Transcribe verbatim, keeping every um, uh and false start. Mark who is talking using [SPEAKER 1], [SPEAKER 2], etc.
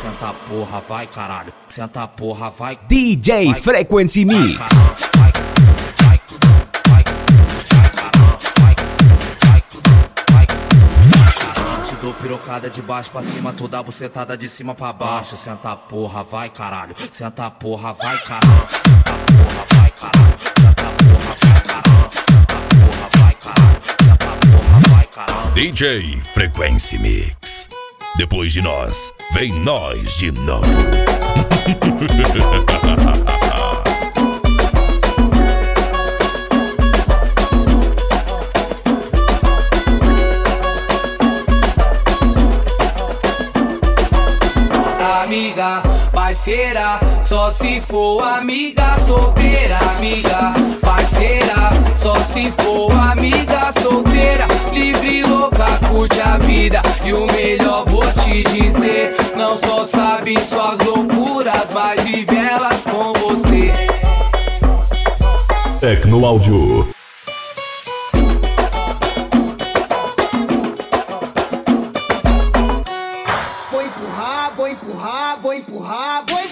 [SPEAKER 1] Senta porra, vai caralho. Senta porra, vai.
[SPEAKER 2] D J
[SPEAKER 1] vai,
[SPEAKER 2] Frequency
[SPEAKER 1] vai,
[SPEAKER 2] Mix.
[SPEAKER 1] Caralho, vai, vai, vai, vai, caralho, vai, vai, vai, vai, caralho. Te dou pirocada de baixo pra cima, toda bucetada de cima pra baixo. Senta porra, vai caralho. Senta porra, vai caralho. Senta porra, vai caralho. Senta porra, vai caralho. Senta porra, vai caralho. Senta porra, vai caralho.
[SPEAKER 3] D J Frequency Mix. Depois de nós, vem nós de novo.
[SPEAKER 4] Amiga, parceira, só se for amiga solteira. Amiga, parceira, só se for amiga solteira. Livre, louca, curte a vida. E o melhor vou te dizer, não só sabe suas loucuras, mas vive elas com você.
[SPEAKER 3] Tecno Áudio.
[SPEAKER 5] Vou empurrar, vou empurrar, vou empurrar, vou